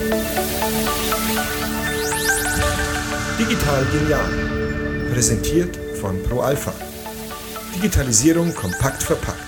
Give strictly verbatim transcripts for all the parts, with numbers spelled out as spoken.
Digital genial. Präsentiert von ProAlpha. Digitalisierung kompakt verpackt.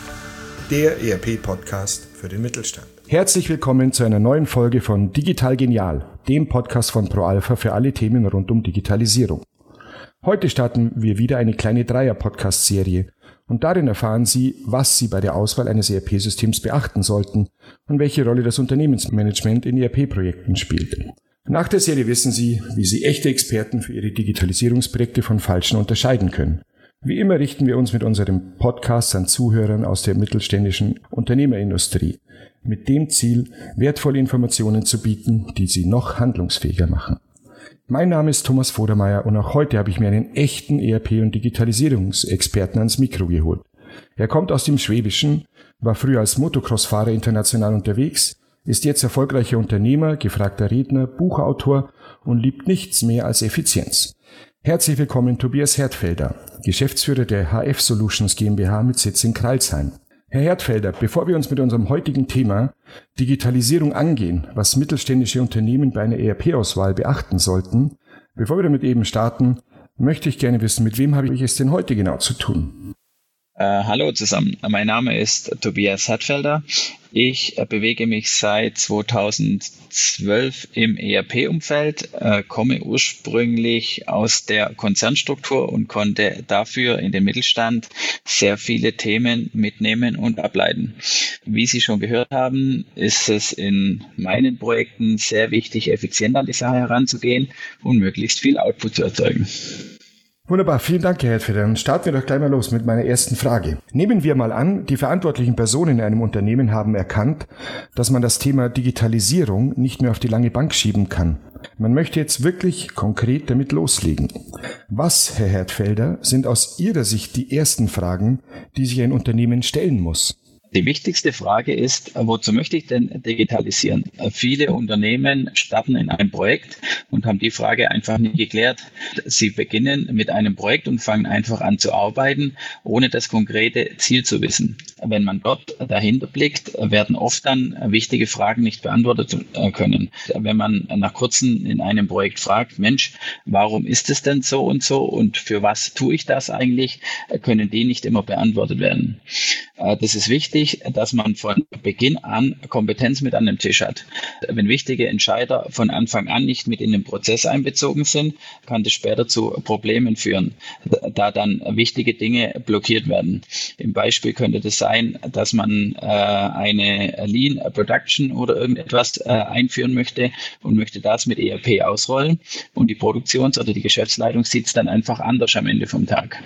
Der E R P-Podcast für den Mittelstand. Herzlich willkommen zu einer neuen Folge von Digital genial, dem Podcast von ProAlpha für alle Themen rund um Digitalisierung. Heute starten wir wieder eine kleine Dreier-Podcast-Serie und darin erfahren Sie, was Sie bei der Auswahl eines E R P-Systems beachten sollten und welche Rolle das Unternehmensmanagement in E R P-Projekten spielt. Nach der Serie wissen Sie, wie Sie echte Experten für Ihre Digitalisierungsprojekte von falschen unterscheiden können. Wie immer richten wir uns mit unserem Podcast an Zuhörern aus der mittelständischen Unternehmerindustrie, mit dem Ziel, wertvolle Informationen zu bieten, die Sie noch handlungsfähiger machen. Mein Name ist Thomas Vodermeier und auch heute habe ich mir einen echten E R P- und Digitalisierungsexperten ans Mikro geholt. Er kommt aus dem Schwäbischen, war früher als Motocross-Fahrer international unterwegs, ist jetzt erfolgreicher Unternehmer, gefragter Redner, Buchautor und liebt nichts mehr als Effizienz. Herzlich willkommen Tobias Hertfelder, Geschäftsführer der H F Solutions GmbH mit Sitz in Crailsheim. Herr Hertfelder, bevor wir uns mit unserem heutigen Thema Digitalisierung angehen, was mittelständische Unternehmen bei einer E R P-Auswahl beachten sollten, bevor wir damit eben starten, möchte ich gerne wissen, mit wem habe ich es denn heute genau zu tun? Uh, hallo zusammen, mein Name ist Tobias Hertfelder. Ich äh, bewege mich seit zweitausendzwölf im E R P-Umfeld, äh, komme ursprünglich aus der Konzernstruktur und konnte dafür in den Mittelstand sehr viele Themen mitnehmen und ableiten. Wie Sie schon gehört haben, ist es in meinen Projekten sehr wichtig, effizient an die Sache heranzugehen und möglichst viel Output zu erzeugen. Wunderbar, vielen Dank, Herr Hertfelder. Dann starten wir doch gleich mal los mit meiner ersten Frage. Nehmen wir mal an, die verantwortlichen Personen in einem Unternehmen haben erkannt, dass man das Thema Digitalisierung nicht mehr auf die lange Bank schieben kann. Man möchte jetzt wirklich konkret damit loslegen. Was, Herr Hertfelder, sind aus Ihrer Sicht die ersten Fragen, die sich ein Unternehmen stellen muss? Die wichtigste Frage ist, wozu möchte ich denn digitalisieren? Viele Unternehmen starten in einem Projekt und haben die Frage einfach nicht geklärt. Sie beginnen mit einem Projekt und fangen einfach an zu arbeiten, ohne das konkrete Ziel zu wissen. Wenn man dort dahinter blickt, werden oft dann wichtige Fragen nicht beantwortet können. Wenn man nach kurzem in einem Projekt fragt, Mensch, warum ist es denn so und so und für was tue ich das eigentlich, können die nicht immer beantwortet werden. Das ist wichtig, dass man von Beginn an Kompetenz mit an dem Tisch hat. Wenn wichtige Entscheider von Anfang an nicht mit in den Prozess einbezogen sind, kann das später zu Problemen führen, da dann wichtige Dinge blockiert werden. Im Beispiel könnte das sein, dass man äh, eine Lean Production oder irgendetwas äh, einführen möchte und möchte das mit E R P ausrollen und die Produktions- oder die Geschäftsleitung sieht es dann einfach anders am Ende vom Tag.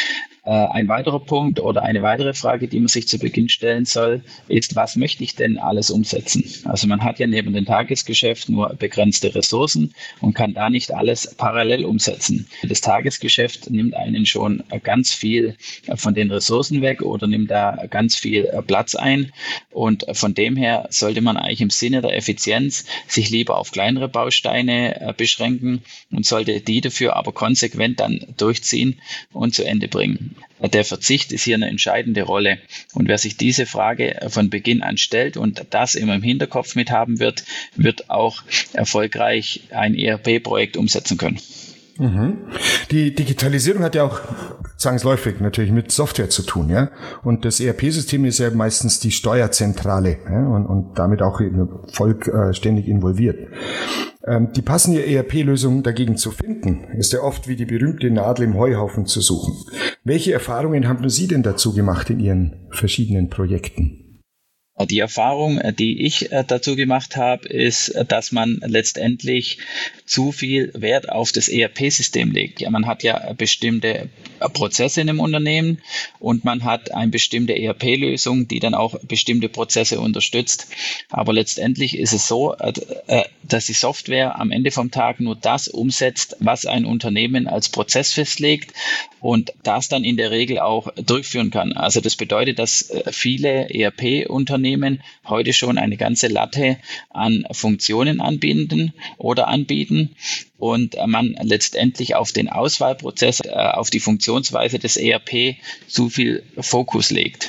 Ein weiterer Punkt oder eine weitere Frage, die man sich zu Beginn stellen soll, ist, was möchte ich denn alles umsetzen? Also man hat ja neben dem Tagesgeschäft nur begrenzte Ressourcen und kann da nicht alles parallel umsetzen. Das Tagesgeschäft nimmt einen schon ganz viel von den Ressourcen weg oder nimmt da ganz viel Platz ein und von dem her sollte man eigentlich im Sinne der Effizienz sich lieber auf kleinere Bausteine beschränken und sollte die dafür aber konsequent dann durchziehen und zu Ende bringen. Der Verzicht ist hier eine entscheidende Rolle. Und wer sich diese Frage von Beginn an stellt und das immer im Hinterkopf mit haben wird, wird auch erfolgreich ein E R P-Projekt umsetzen können. Mhm. Die Digitalisierung hat ja auch zwangsläufig natürlich mit Software zu tun, ja. Und das E R P-System ist ja meistens die Steuerzentrale, ja? und, und damit auch vollständig involviert. Ähm, die passende E R P-Lösung dagegen zu finden, ist ja oft wie die berühmte Nadel im Heuhaufen zu suchen. Welche Erfahrungen haben Sie denn dazu gemacht in Ihren verschiedenen Projekten? Die Erfahrung, die ich dazu gemacht habe, ist, dass man letztendlich zu viel Wert auf das E R P-System legt. Ja, man hat ja bestimmte Prozesse in einem Unternehmen und man hat eine bestimmte E R P-Lösung, die dann auch bestimmte Prozesse unterstützt. Aber letztendlich ist es so, dass die Software am Ende vom Tag nur das umsetzt, was ein Unternehmen als Prozess festlegt und das dann in der Regel auch durchführen kann. Also das bedeutet, dass viele E R P-Unternehmen heute schon eine ganze Latte an Funktionen anbieten oder anbieten und man letztendlich auf den Auswahlprozess, auf die Funktionsweise des E R P zu viel Fokus legt.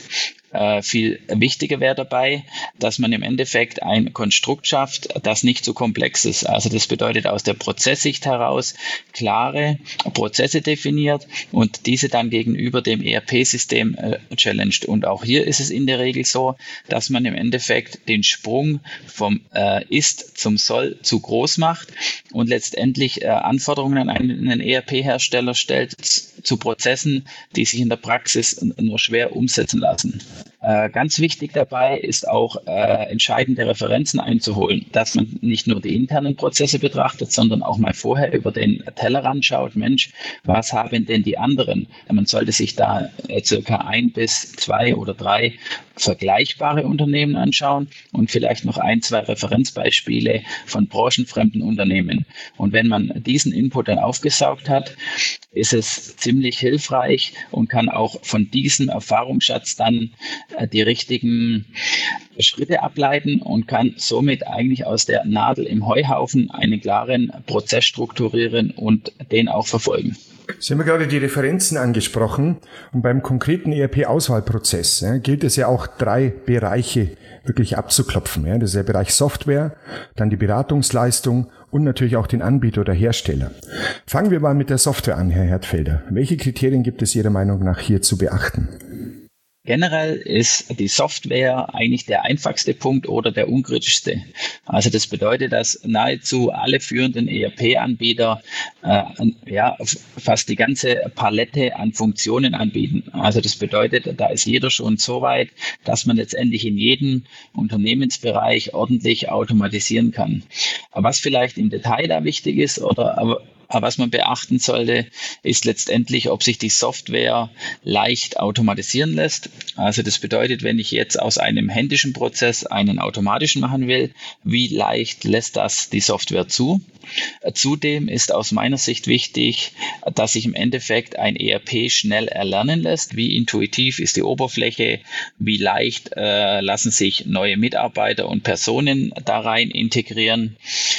Äh, viel wichtiger wäre dabei, dass man im Endeffekt ein Konstrukt schafft, das nicht zu komplex ist. Also das bedeutet aus der Prozesssicht heraus klare Prozesse definiert und diese dann gegenüber dem E R P-System äh, challenged. Und auch hier ist es in der Regel so, dass man im Endeffekt den Sprung vom äh, Ist zum Soll zu groß macht und letztendlich äh, Anforderungen an einen E R P-Hersteller stellt zu Prozessen, die sich in der Praxis nur schwer umsetzen lassen. Äh, ganz wichtig dabei ist auch, äh, entscheidende Referenzen einzuholen, dass man nicht nur die internen Prozesse betrachtet, sondern auch mal vorher über den Tellerrand schaut, Mensch, was haben denn die anderen? Man sollte sich da äh, circa ein bis zwei oder drei vergleichbare Unternehmen anschauen und vielleicht noch ein, zwei Referenzbeispiele von branchenfremden Unternehmen. Und wenn man diesen Input dann aufgesaugt hat, ist es ziemlich hilfreich und kann auch von diesem Erfahrungsschatz dann äh, die richtigen Schritte ableiten und kann somit eigentlich aus der Nadel im Heuhaufen einen klaren Prozess strukturieren und den auch verfolgen. Sie haben ja gerade die Referenzen angesprochen und beim konkreten E R P-Auswahlprozess ja, gilt es ja auch drei Bereiche wirklich abzuklopfen. Ja. Das ist der Bereich Software, dann die Beratungsleistung und natürlich auch den Anbieter oder Hersteller. Fangen wir mal mit der Software an, Herr Hertfelder. Welche Kriterien gibt es Ihrer Meinung nach hier zu beachten? Generell ist die Software eigentlich der einfachste Punkt oder der unkritischste. Also das bedeutet, dass nahezu alle führenden E R P-Anbieter äh, ja, fast die ganze Palette an Funktionen anbieten. Also das bedeutet, da ist jeder schon so weit, dass man letztendlich in jedem Unternehmensbereich ordentlich automatisieren kann. Aber was vielleicht im Detail da wichtig ist oder aber Aber was man beachten sollte, ist letztendlich, ob sich die Software leicht automatisieren lässt. Also das bedeutet, wenn ich jetzt aus einem händischen Prozess einen automatischen machen will, wie leicht lässt das die Software zu? Zudem ist aus meiner Sicht wichtig, dass sich im Endeffekt ein E R P schnell erlernen lässt. Wie intuitiv ist die Oberfläche? Wie leicht äh, lassen sich neue Mitarbeiter und Personen da rein integrieren?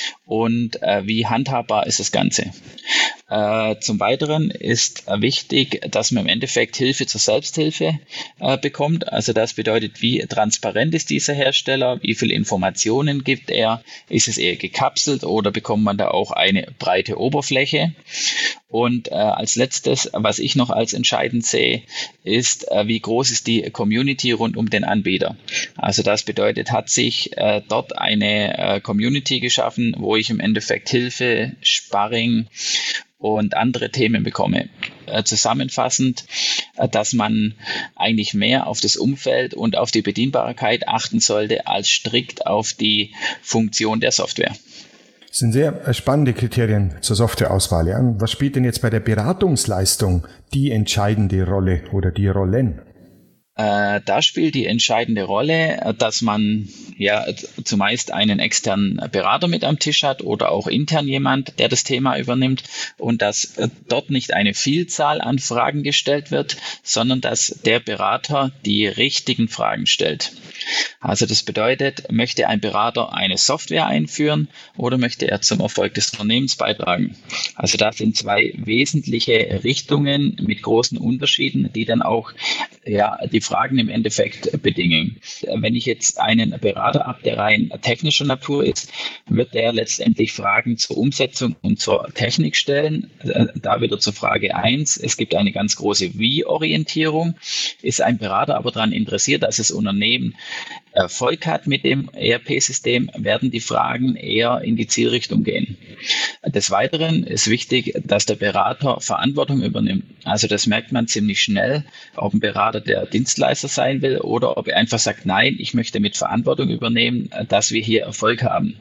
Und äh, wie handhabbar ist das Ganze? Äh, zum Weiteren ist äh, wichtig, dass man im Endeffekt Hilfe zur Selbsthilfe äh, bekommt. Also das bedeutet, wie transparent ist dieser Hersteller? Wie viele Informationen gibt er? Ist es eher gekapselt oder bekommt man da auch eine breite Oberfläche? Und äh, als letztes, was ich noch als entscheidend sehe, ist, äh, wie groß ist die Community rund um den Anbieter. Also das bedeutet, hat sich äh, dort eine äh, Community geschaffen, wo ich im Endeffekt Hilfe, Sparring und andere Themen bekomme. Äh, zusammenfassend, äh, dass man eigentlich mehr auf das Umfeld und auf die Bedienbarkeit achten sollte, als strikt auf die Funktion der Software. Das sind sehr spannende Kriterien zur Softwareauswahl. Ja. Was spielt denn jetzt bei der Beratungsleistung die entscheidende Rolle oder die Rollen? Äh, da spielt die entscheidende Rolle, dass man ja zumeist einen externen Berater mit am Tisch hat oder auch intern jemand, der das Thema übernimmt und dass äh, dort nicht eine Vielzahl an Fragen gestellt wird, sondern dass der Berater die richtigen Fragen stellt. Also das bedeutet, möchte ein Berater eine Software einführen oder möchte er zum Erfolg des Unternehmens beitragen? Also das sind zwei wesentliche Richtungen mit großen Unterschieden, die dann auch ja die Fragen im Endeffekt bedingen. Wenn ich jetzt einen Berater habe, der rein technischer Natur ist, wird der letztendlich Fragen zur Umsetzung und zur Technik stellen. Da wieder zur Frage eins. Es gibt eine ganz große Wie-Orientierung. Ist ein Berater aber daran interessiert, dass das Unternehmen Erfolg hat mit dem E R P-System, werden die Fragen eher in die Zielrichtung gehen. Des Weiteren ist wichtig, dass der Berater Verantwortung übernimmt. Also das merkt man ziemlich schnell, ob ein Berater der Dienstleister sein will oder ob er einfach sagt, nein, ich möchte mit Verantwortung übernehmen, dass wir hier Erfolg haben.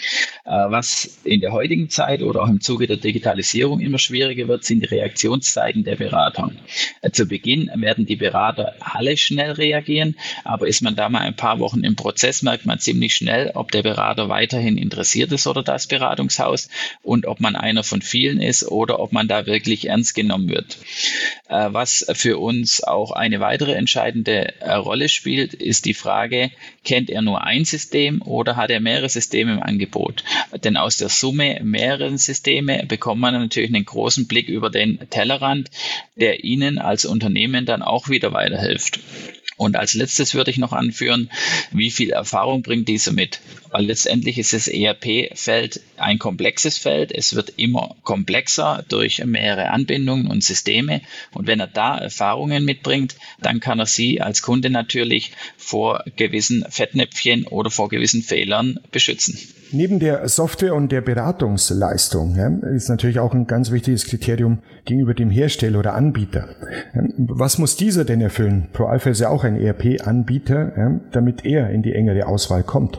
Was in der heutigen Zeit oder auch im Zuge der Digitalisierung immer schwieriger wird, sind die Reaktionszeiten der Berater. Zu Beginn werden die Berater alle schnell reagieren, aber ist man da mal ein paar Wochen im Prozess, merkt man ziemlich schnell, ob der Berater weiterhin interessiert ist oder das Beratungshaus und ob man einer von vielen ist oder ob man da wirklich ernst genommen wird. Was für uns auch eine weitere entscheidende Rolle spielt, ist die Frage, kennt er nur ein System oder hat er mehrere Systeme im Angebot? Denn aus der Summe mehrerer Systeme bekommt man natürlich einen großen Blick über den Tellerrand, der Ihnen als Unternehmen dann auch wieder weiterhilft. Und als letztes würde ich noch anführen, wie viel Erfahrung bringt dieser mit? Weil letztendlich ist das E R P-Feld ein komplexes Feld. Es wird immer komplexer durch mehrere Anbindungen und Systeme. Und wenn er da Erfahrungen mitbringt, dann kann er Sie als Kunde natürlich vor gewissen Fettnäpfchen oder vor gewissen Fehlern beschützen. Neben der Software und der Beratungsleistung ja, ist natürlich auch ein ganz wichtiges Kriterium gegenüber dem Hersteller oder Anbieter. Was muss dieser denn erfüllen? ProAlpha ist ja auch ein E R P-Anbieter, ja, damit er in die engere Auswahl kommt.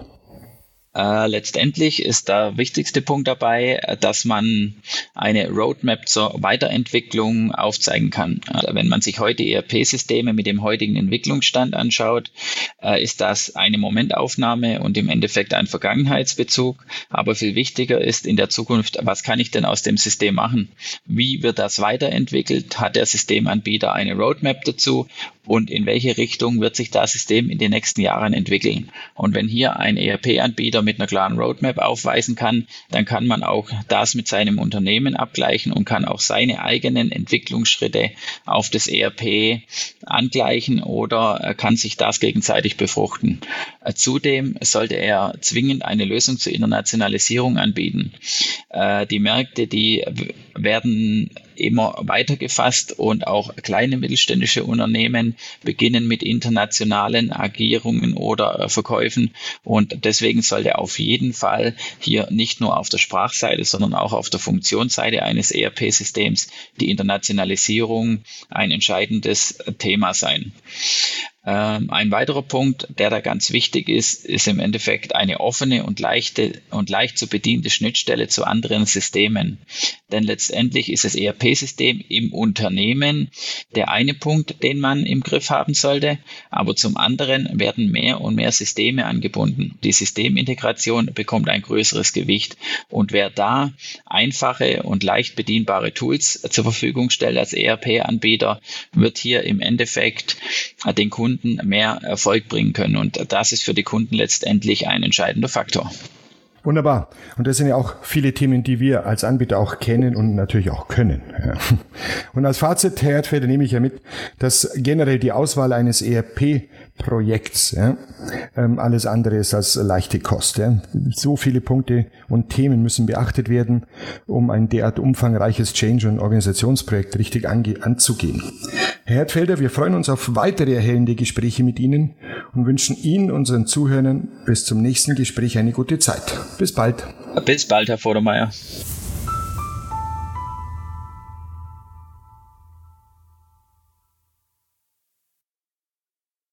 Äh, letztendlich ist der wichtigste Punkt dabei, dass man eine Roadmap zur Weiterentwicklung aufzeigen kann. Also wenn man sich heute E R P-Systeme mit dem heutigen Entwicklungsstand anschaut, äh, ist das eine Momentaufnahme und im Endeffekt ein Vergangenheitsbezug. Aber viel wichtiger ist in der Zukunft, was kann ich denn aus dem System machen? Wie wird das weiterentwickelt? Hat der Systemanbieter eine Roadmap dazu? Und in welche Richtung wird sich das System in den nächsten Jahren entwickeln? Und wenn hier ein E R P-Anbieter mit einer klaren Roadmap aufweisen kann, dann kann man auch das mit seinem Unternehmen abgleichen und kann auch seine eigenen Entwicklungsschritte auf das E R P angleichen oder kann sich das gegenseitig befruchten. Zudem sollte er zwingend eine Lösung zur Internationalisierung anbieten. Die Märkte, die werden immer weiter gefasst und auch kleine mittelständische Unternehmen beginnen mit internationalen Agierungen oder Verkäufen und deswegen sollte auf jeden Fall hier nicht nur auf der Sprachseite, sondern auch auf der Funktionsseite eines E R P-Systems die Internationalisierung ein entscheidendes Thema sein. Ähm, ein weiterer Punkt, der da ganz wichtig ist, ist im Endeffekt eine offene und leichte und leicht zu bediente Schnittstelle zu anderen Systemen. Denn letztendlich ist das E R P-System im Unternehmen der eine Punkt, den man im Griff haben sollte, aber zum anderen werden mehr und mehr Systeme angebunden. Die Systemintegration bekommt ein größeres Gewicht und wer da einfache und leicht bedienbare Tools zur Verfügung stellt als E R P-Anbieter, wird hier im Endeffekt den Kunden mehr Erfolg bringen können. Und das ist für die Kunden letztendlich ein entscheidender Faktor. Wunderbar. Und das sind ja auch viele Themen, die wir als Anbieter auch kennen und natürlich auch können. Ja. Und als Fazit, Herr Erdfelder, nehme ich ja mit, dass generell die Auswahl eines E R P-Projekts ja, alles andere ist als leichte Kost. Ja. So viele Punkte und Themen müssen beachtet werden, um ein derart umfangreiches Change- und Organisationsprojekt richtig ange- anzugehen. Herr Erdfelder, wir freuen uns auf weitere erhellende Gespräche mit Ihnen und wünschen Ihnen, unseren Zuhörern, bis zum nächsten Gespräch eine gute Zeit. Bis bald. Bis bald, Herr Vodermeier.